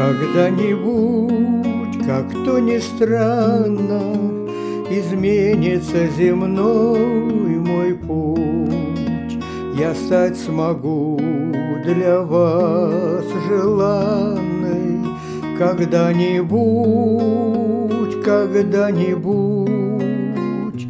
Когда-нибудь, как то ни странно, изменится земной мой путь, я стать смогу для вас желанной. Когда-нибудь, когда-нибудь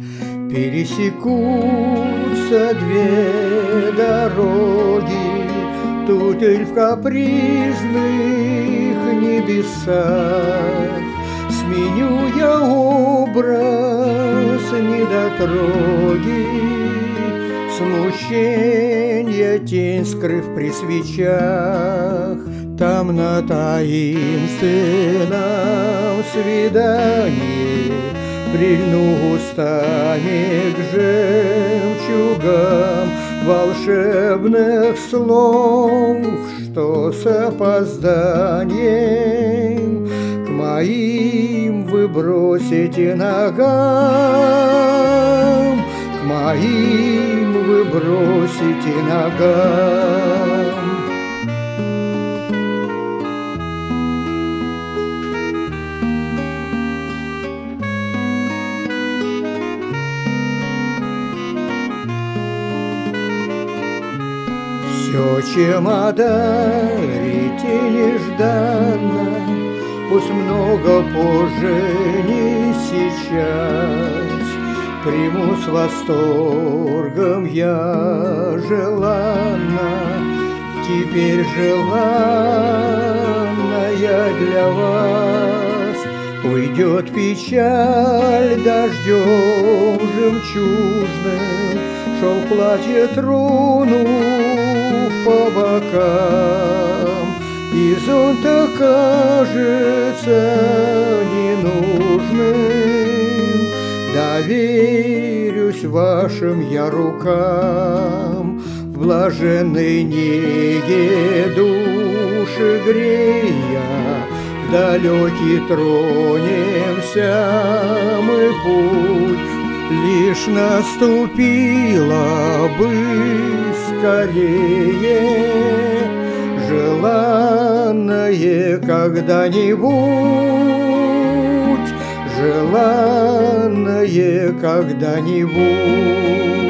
пересекутся две дороги, тут и в капризных небесах. Сменю я образ недотроги, смущенья тень скрыв при свечах. Там на таинственном свидании прильну устами к жемчугам волшебных слов, что с опозданием к моим вы бросите ногам, к моим вы бросите ногам. Все, чем одарите нежданно, пусть много позже, не сейчас, приму с восторгом я желанно. Теперь желанная для вас уйдет печаль дождем жемчужным, шел платье трону по бокам, и зонт окажется ненужным. Доверюсь вашим я рукам, в блаженной неге души грея, в далекий тронемся мы путь. Лишь наступила бы скорее желанное когда-нибудь, желанное когда-нибудь.